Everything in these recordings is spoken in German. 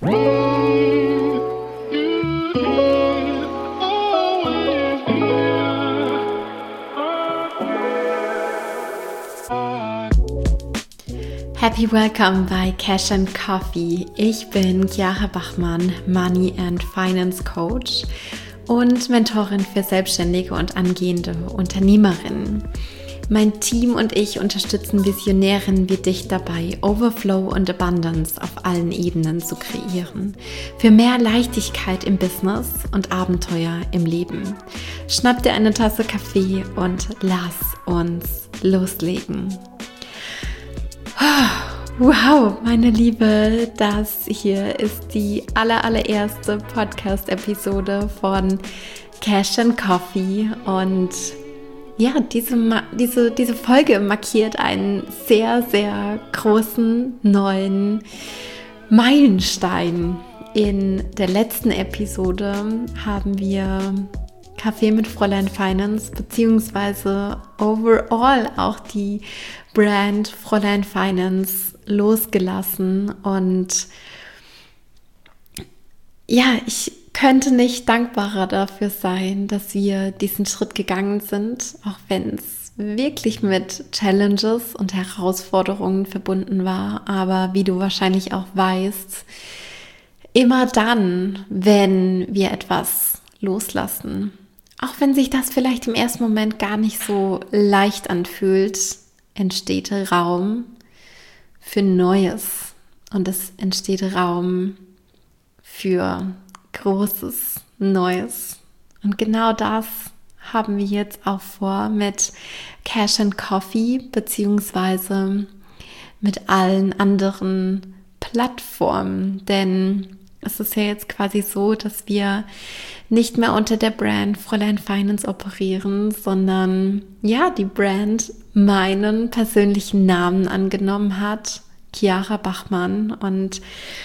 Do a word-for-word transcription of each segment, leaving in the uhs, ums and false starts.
Happy Welcome bei Cash and Coffee. Ich bin Chiara Bachmann, Money and Finance Coach und Mentorin für Selbstständige und angehende Unternehmerinnen. Mein Team und ich unterstützen Visionärinnen wie dich dabei, Overflow und Abundance auf allen Ebenen zu kreieren. Für mehr Leichtigkeit im Business und Abenteuer im Leben. Schnapp dir eine Tasse Kaffee und lass uns loslegen. Wow, meine Liebe, das hier ist die aller, allererste Podcast-Episode von Cash and Coffee und ja, diese, diese, diese Folge markiert einen sehr, sehr großen neuen Meilenstein. In der letzten Episode haben wir Kaffee mit Fräulein Finance beziehungsweise overall auch die Brand Fräulein Finance losgelassen und ja, ich könnte nicht dankbarer dafür sein, dass wir diesen Schritt gegangen sind, auch wenn es wirklich mit Challenges und Herausforderungen verbunden war, aber wie du wahrscheinlich auch weißt, immer dann, wenn wir etwas loslassen, auch wenn sich das vielleicht im ersten Moment gar nicht so leicht anfühlt, entsteht Raum für Neues und es entsteht Raum für Großes, Neues. Und genau das haben wir jetzt auch vor mit Cash and Coffee beziehungsweise mit allen anderen Plattformen, denn es ist ja jetzt quasi so, dass wir nicht mehr unter der Brand Fräulein Finance operieren, sondern ja, die Brand meinen persönlichen Namen angenommen hat, Chiara Bachmann. Und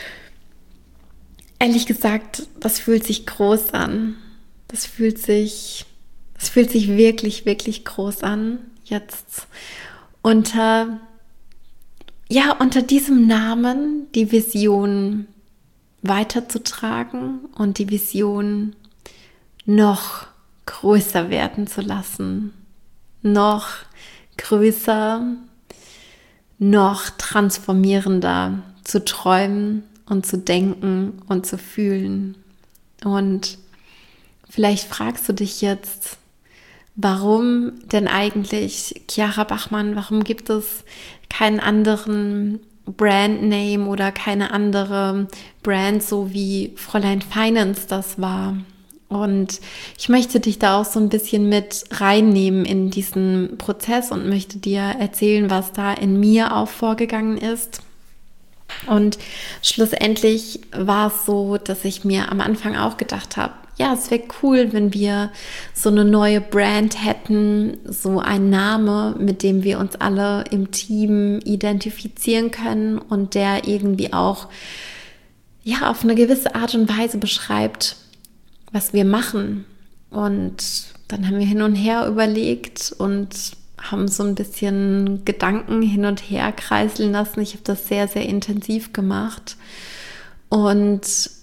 ehrlich gesagt, das fühlt sich groß an. Das fühlt sich, das fühlt sich wirklich, wirklich groß an, jetzt unter, ja, unter diesem Namen die Vision weiterzutragen und die Vision noch größer werden zu lassen, noch größer, noch transformierender zu träumen und zu denken und zu fühlen. Und vielleicht fragst du dich jetzt, warum denn eigentlich Chiara Bachmann, warum gibt es keinen anderen Brandname oder keine andere Brand, so wie Fräulein Finance das war. Und ich möchte dich da auch so ein bisschen mit reinnehmen in diesen Prozess und möchte dir erzählen, was da in mir auch vorgegangen ist. Und schlussendlich war es so, dass ich mir am Anfang auch gedacht habe, ja, es wäre cool, wenn wir so eine neue Brand hätten, so ein Name, mit dem wir uns alle im Team identifizieren können und der irgendwie auch ja auf eine gewisse Art und Weise beschreibt, was wir machen. Und dann haben wir hin und her überlegt und haben so ein bisschen Gedanken hin und her kreiseln lassen. Ich habe das sehr, sehr intensiv gemacht und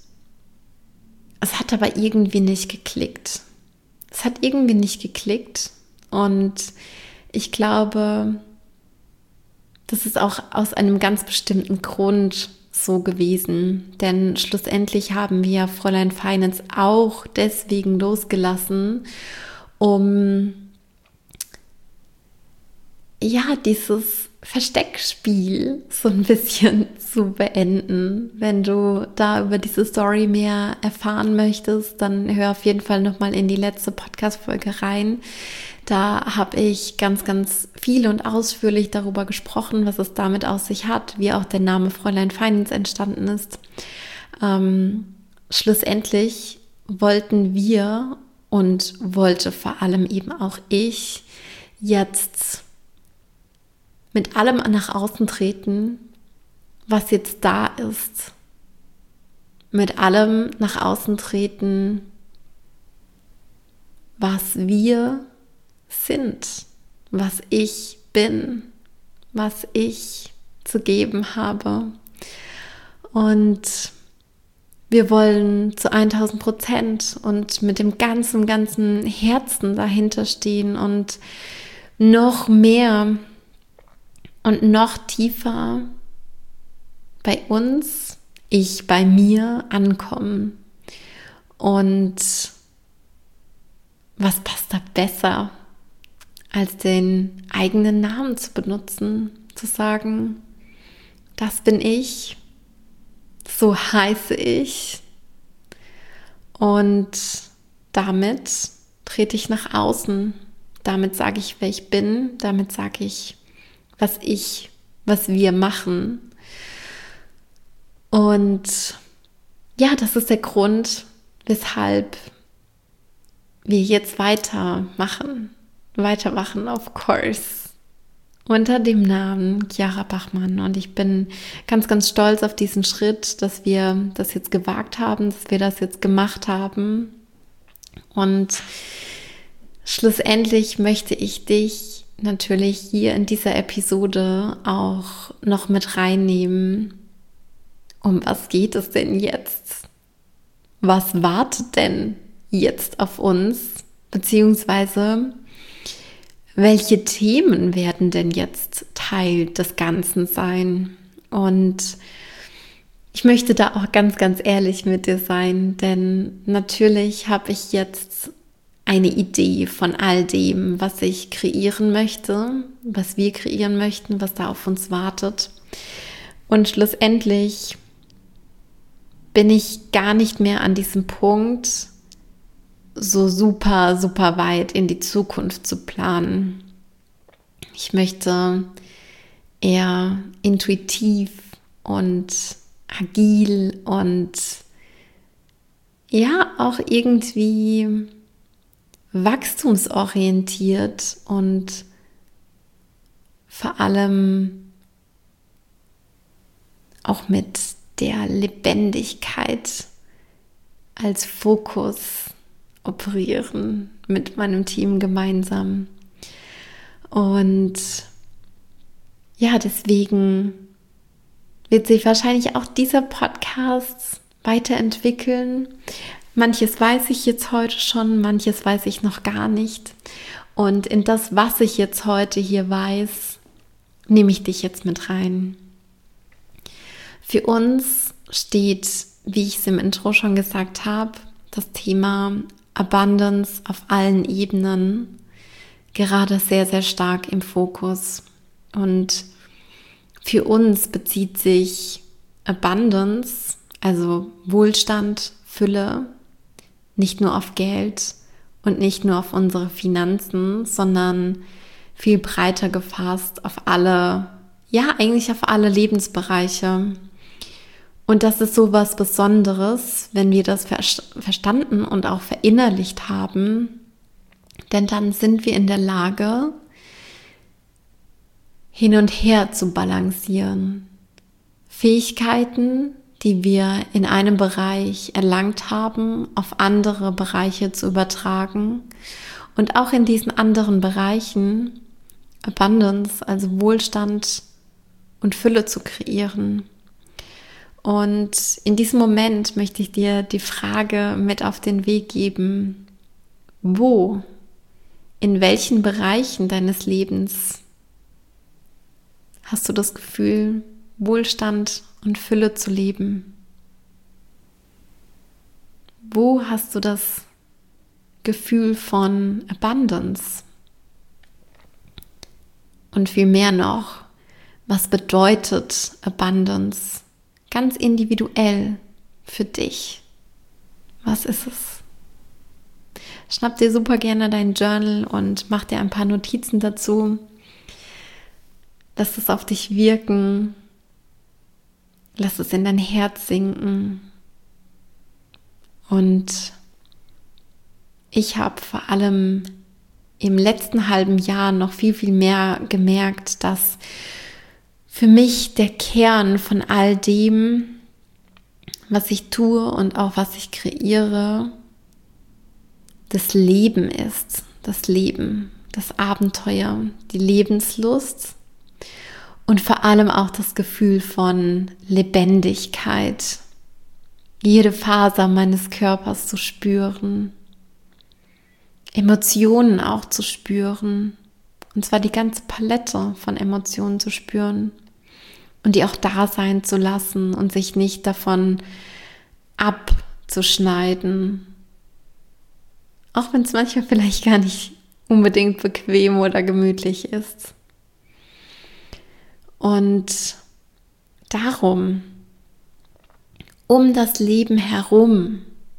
es hat aber irgendwie nicht geklickt. Es hat irgendwie nicht geklickt und ich glaube, das ist auch aus einem ganz bestimmten Grund so gewesen. Denn schlussendlich haben wir Fräulein Finance auch deswegen losgelassen, um ja, dieses Versteckspiel so ein bisschen zu beenden. Wenn du da über diese Story mehr erfahren möchtest, dann hör auf jeden Fall nochmal in die letzte Podcast-Folge rein. Da habe ich ganz, ganz viel und ausführlich darüber gesprochen, was es damit auf sich hat, wie auch der Name Fräulein Finance entstanden ist. Ähm, schlussendlich wollten wir und wollte vor allem eben auch ich jetzt mit allem nach außen treten, was jetzt da ist. Mit allem nach außen treten, was wir sind, was ich bin, was ich zu geben habe. Und wir wollen zu tausend Prozent und mit dem ganzen, ganzen Herzen dahinter stehen und noch mehr und noch tiefer bei uns, ich bei mir ankommen. Und was passt da besser, als den eigenen Namen zu benutzen, zu sagen, das bin ich, so heiße ich und damit trete ich nach außen, damit sage ich, wer ich bin, damit sage ich, was ich, was wir machen. Und ja, das ist der Grund, weshalb wir jetzt weitermachen, weitermachen, of course, unter dem Namen Chiara Bachmann. Und ich bin ganz, ganz stolz auf diesen Schritt, dass wir das jetzt gewagt haben, dass wir das jetzt gemacht haben. Und schlussendlich möchte ich dich natürlich hier in dieser Episode auch noch mit reinnehmen. Um was geht es denn jetzt? Was wartet denn jetzt auf uns? Beziehungsweise, welche Themen werden denn jetzt Teil des Ganzen sein? Und ich möchte da auch ganz, ganz ehrlich mit dir sein, denn natürlich habe ich jetzt eine Idee von all dem, was ich kreieren möchte, was wir kreieren möchten, was da auf uns wartet. Und schlussendlich bin ich gar nicht mehr an diesem Punkt, so super, super weit in die Zukunft zu planen. Ich möchte eher intuitiv und agil und ja, auch irgendwie wachstumsorientiert und vor allem auch mit der Lebendigkeit als Fokus operieren mit meinem Team gemeinsam. Und ja, deswegen wird sich wahrscheinlich auch dieser Podcast weiterentwickeln. Manches weiß ich jetzt heute schon, manches weiß ich noch gar nicht. Und in das, was ich jetzt heute hier weiß, nehme ich dich jetzt mit rein. Für uns steht, wie ich es im Intro schon gesagt habe, das Thema Abundance auf allen Ebenen gerade sehr, sehr stark im Fokus. Und für uns bezieht sich Abundance, also Wohlstand, Fülle, nicht nur auf Geld und nicht nur auf unsere Finanzen, sondern viel breiter gefasst auf alle, ja, eigentlich auf alle Lebensbereiche. Und das ist so was Besonderes, wenn wir das verstanden und auch verinnerlicht haben, denn dann sind wir in der Lage, hin und her zu balancieren. Fähigkeiten, die wir in einem Bereich erlangt haben, auf andere Bereiche zu übertragen und auch in diesen anderen Bereichen Abundance, also Wohlstand und Fülle zu kreieren. Und in diesem Moment möchte ich dir die Frage mit auf den Weg geben, wo, in welchen Bereichen deines Lebens hast du das Gefühl, Wohlstand und Fülle zu leben? Wo hast du das Gefühl von Abundance? Und viel mehr noch, was bedeutet Abundance ganz individuell für dich? Was ist es? Schnapp dir super gerne dein Journal und mach dir ein paar Notizen dazu. Lass es auf dich wirken. Lass es in dein Herz sinken. Und ich habe vor allem im letzten halben Jahr noch viel, viel mehr gemerkt, dass für mich der Kern von all dem, was ich tue und auch was ich kreiere, das Leben ist. Das Leben, das Abenteuer, die Lebenslust und vor allem auch das Gefühl von Lebendigkeit. jede Faser meines Körpers zu spüren, Emotionen auch zu spüren, und zwar die ganze Palette von Emotionen zu spüren und die auch da sein zu lassen und sich nicht davon abzuschneiden, auch wenn es manchmal vielleicht gar nicht unbedingt bequem oder gemütlich ist. Und darum, um das Leben herum,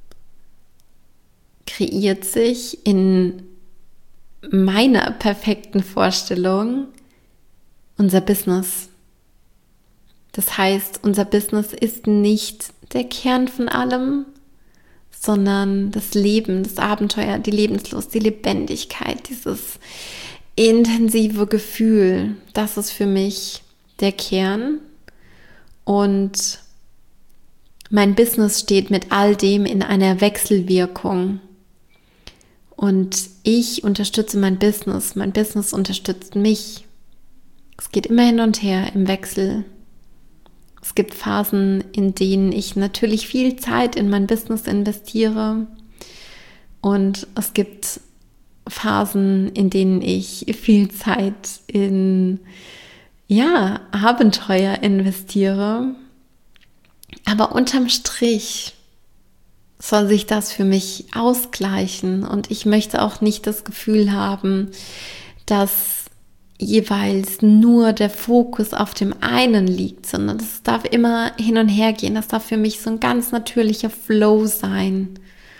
kreiert sich in meiner perfekten Vorstellung unser Business. Das heißt, unser Business ist nicht der Kern von allem, sondern das Leben, das Abenteuer, die Lebenslust, die Lebendigkeit, dieses intensive Gefühl, das ist für mich der Kern. Und mein Business steht mit all dem in einer Wechselwirkung. Und ich unterstütze mein Business, mein Business unterstützt mich. Es geht immer hin und her im Wechsel. Es gibt Phasen, in denen ich natürlich viel Zeit in mein Business investiere. Und es gibt Phasen, in denen ich viel Zeit in, ja, Abenteuer investiere. Aber unterm Strich soll sich das für mich ausgleichen. Und ich möchte auch nicht das Gefühl haben, dass jeweils nur der Fokus auf dem einen liegt, sondern das darf immer hin und her gehen. Das darf für mich so ein ganz natürlicher Flow sein.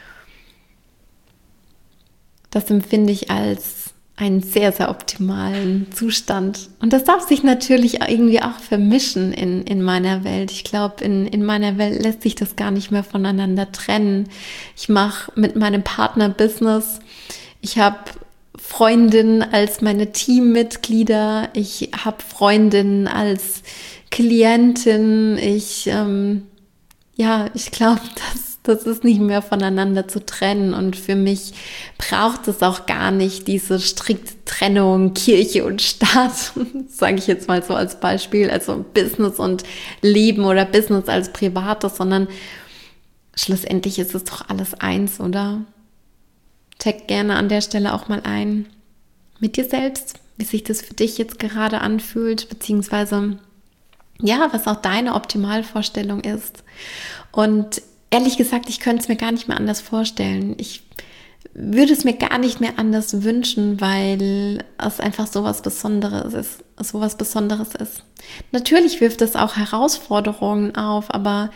Das empfinde ich als einen sehr, sehr optimalen Zustand. Und das darf sich natürlich irgendwie auch vermischen in, in meiner Welt. Ich glaube, in, in meiner Welt lässt sich das gar nicht mehr voneinander trennen. Ich mache mit meinem Partner Business. Ich habe Freundinnen als meine Teammitglieder, ich habe Freundinnen als Klientin, ich, ähm, ja, ich glaube, das, das ist nicht mehr voneinander zu trennen, und für mich braucht es auch gar nicht diese strikte Trennung Kirche und Staat, sage ich jetzt mal so als Beispiel, also Business und Leben oder Business als Privates, sondern schlussendlich ist es doch alles eins, oder? Check gerne an der Stelle auch mal ein mit dir selbst, wie sich das für dich jetzt gerade anfühlt, beziehungsweise ja, was auch deine Optimalvorstellung ist. Und ehrlich gesagt, ich könnte es mir gar nicht mehr anders vorstellen. Ich würde es mir gar nicht mehr anders wünschen, weil es einfach so was Besonderes ist, so was Besonderes ist. Natürlich wirft es auch Herausforderungen auf, aber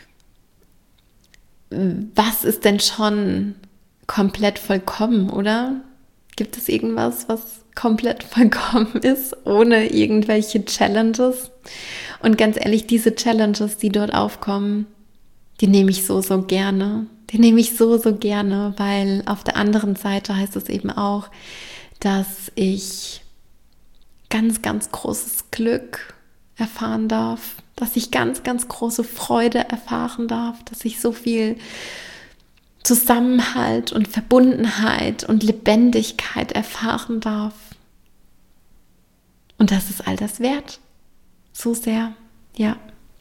was ist denn schon komplett vollkommen, oder? Gibt es irgendwas, was komplett vollkommen ist, ohne irgendwelche Challenges? Und ganz ehrlich, diese Challenges, die dort aufkommen, die nehme ich so, so gerne. Die nehme ich so, so gerne, weil auf der anderen Seite heißt es eben auch, dass ich ganz, ganz großes Glück erfahren darf, dass ich ganz, ganz große Freude erfahren darf, dass ich so viel Zusammenhalt und Verbundenheit und Lebendigkeit erfahren darf. Und das ist all das wert. So sehr, ja.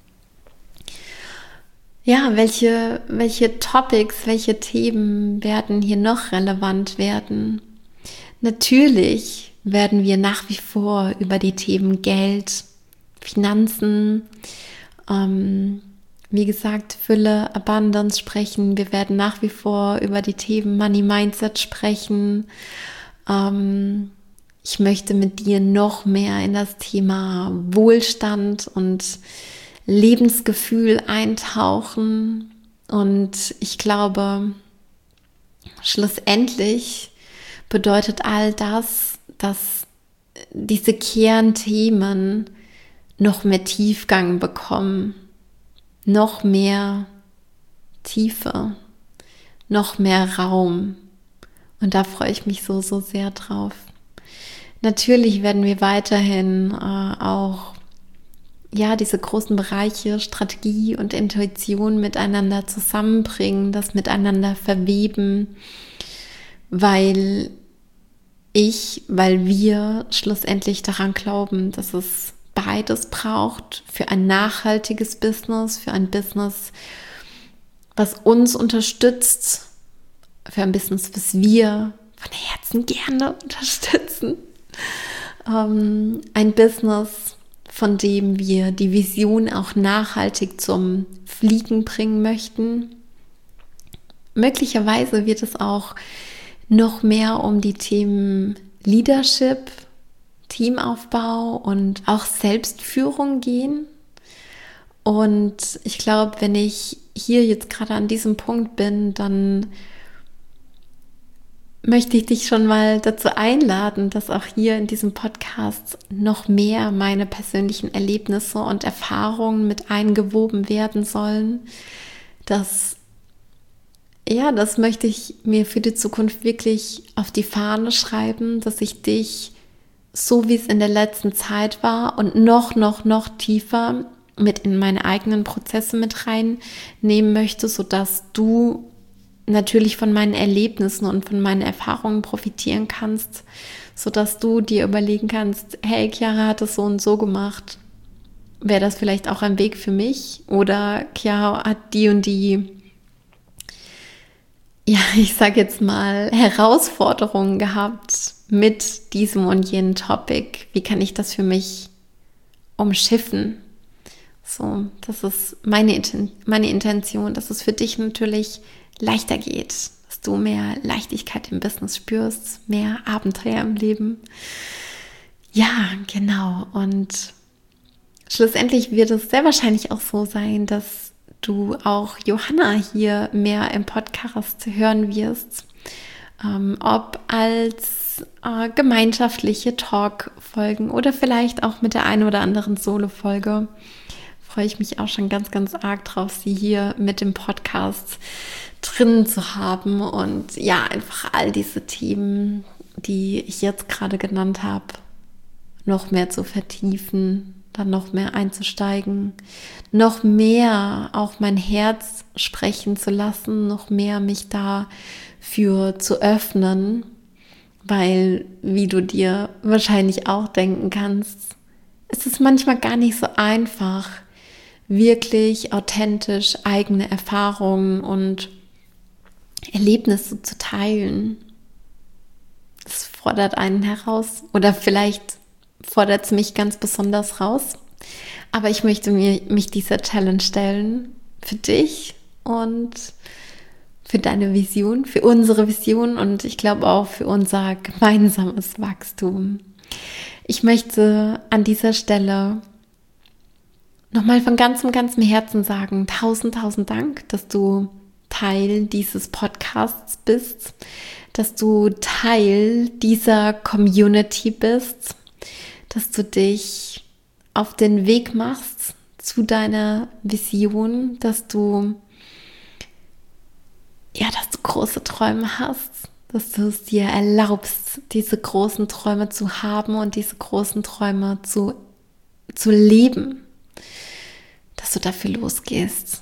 Ja, welche, welche Topics, welche Themen werden hier noch relevant werden? Natürlich werden wir nach wie vor über die Themen Geld, Finanzen, ähm, wie gesagt, Fülle, Abundance sprechen. Wir werden nach wie vor über die Themen Money Mindset sprechen. Ähm, ich möchte mit dir noch mehr in das Thema Wohlstand und Lebensgefühl eintauchen. Und ich glaube, schlussendlich bedeutet all das, dass diese Kernthemen noch mehr Tiefgang bekommen. Noch mehr Tiefe, noch mehr Raum. Und da freue ich mich so, so sehr drauf. Natürlich werden wir weiterhin äh, auch ja, diese großen Bereiche Strategie und Intuition miteinander zusammenbringen, das miteinander verweben, weil ich, weil wir schlussendlich daran glauben, dass es beides braucht für ein nachhaltiges Business, für ein Business, was uns unterstützt für ein Business, was wir von Herzen gerne unterstützen. Ähm, ein Business, von dem wir die Vision auch nachhaltig zum Fliegen bringen möchten. Möglicherweise wird es auch noch mehr um die Themen Leadership, Teamaufbau und auch Selbstführung gehen. Und ich glaube, wenn ich hier jetzt gerade an diesem Punkt bin, dann möchte ich dich schon mal dazu einladen, dass auch hier in diesem Podcast noch mehr meine persönlichen Erlebnisse und Erfahrungen mit eingewoben werden sollen. Das, ja, das möchte ich mir für die Zukunft wirklich auf die Fahne schreiben, dass ich dich, so wie es in der letzten Zeit war und noch, noch, noch tiefer mit in meine eigenen Prozesse mit reinnehmen möchte, sodass du natürlich von meinen Erlebnissen und von meinen Erfahrungen profitieren kannst, sodass du dir überlegen kannst, hey, Chiara hat es so und so gemacht. Wäre das vielleicht auch ein Weg für mich? Oder Chiara hat die und die, ja, ich sage jetzt mal, Herausforderungen gehabt mit diesem und jenem Topic. Wie kann ich das für mich umschiffen? So, das ist meine, meine Intention, dass es für dich natürlich leichter geht, dass du mehr Leichtigkeit im Business spürst, mehr Abenteuer im Leben. Ja, genau. Und schlussendlich wird es sehr wahrscheinlich auch so sein, dass du auch Johanna hier mehr im Podcast hören wirst, ähm, ob als äh, gemeinschaftliche Talk-Folgen oder vielleicht auch mit der einen oder anderen Solo-Folge. Freue ich mich auch schon ganz, ganz arg drauf, sie hier mit dem Podcast drin zu haben und ja, einfach all diese Themen, die ich jetzt gerade genannt habe, noch mehr zu vertiefen, dann noch mehr einzusteigen, noch mehr auch mein Herz sprechen zu lassen, noch mehr mich dafür zu öffnen, weil, wie du dir wahrscheinlich auch denken kannst, es ist manchmal gar nicht so einfach, wirklich authentisch eigene Erfahrungen und Erlebnisse zu teilen. Es fordert einen heraus oder vielleicht fordert es mich ganz besonders raus. Aber ich möchte mir, mich dieser Challenge stellen für dich und für deine Vision, für unsere Vision und ich glaube auch für unser gemeinsames Wachstum. Ich möchte an dieser Stelle nochmal von ganzem, ganzem Herzen sagen, tausend, tausend Dank, dass du Teil dieses Podcasts bist, dass du Teil dieser Community bist, dass du dich auf den Weg machst zu deiner Vision, dass du, ja, dass du große Träume hast, dass du es dir erlaubst, diese großen Träume zu haben und diese großen Träume zu, zu leben, dass du dafür losgehst.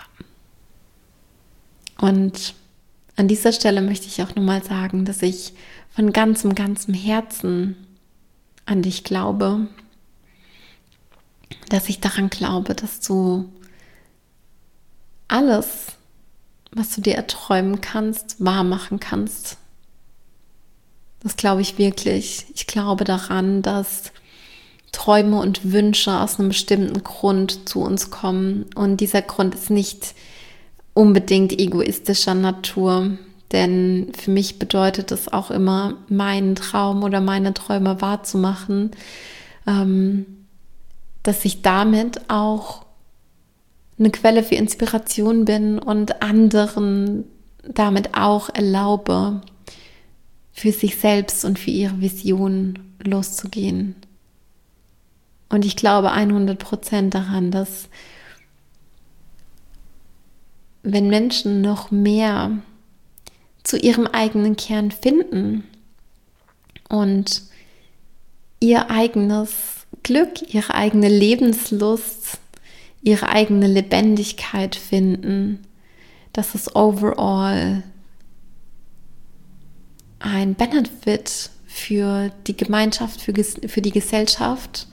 Und an dieser Stelle möchte ich auch nochmal sagen, dass ich von ganzem, ganzem Herzen an dich glaube, dass ich daran glaube, dass du alles, was du dir erträumen kannst, wahr machen kannst. Das glaube ich wirklich. Ich glaube daran, dass Träume und Wünsche aus einem bestimmten Grund zu uns kommen. Und dieser Grund ist nicht unbedingt egoistischer Natur, denn für mich bedeutet es auch immer, meinen Traum oder meine Träume wahrzumachen, ähm, dass ich damit auch eine Quelle für Inspiration bin und anderen damit auch erlaube, für sich selbst und für ihre Vision loszugehen. Und ich glaube hundert Prozent daran, dass wenn Menschen noch mehr zu ihrem eigenen Kern finden und ihr eigenes Glück, ihre eigene Lebenslust, ihre eigene Lebendigkeit finden, dass es overall ein Benefit für die Gemeinschaft, für, für die Gesellschaft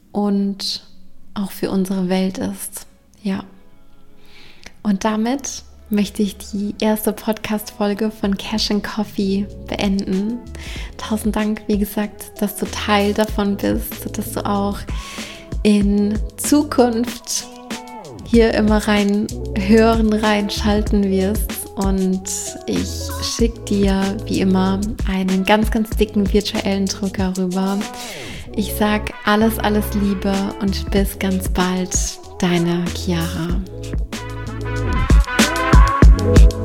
und auch für unsere Welt ist. Ja. Und damit möchte ich die erste Podcast-Folge von Cash and Coffee beenden. Tausend Dank, wie gesagt, dass du Teil davon bist, dass du auch in Zukunft hier immer rein hören, reinschalten wirst. Und ich schicke dir wie immer einen ganz, ganz dicken virtuellen Drucker rüber. Ich sag alles, alles Liebe und bis ganz bald, deine Chiara.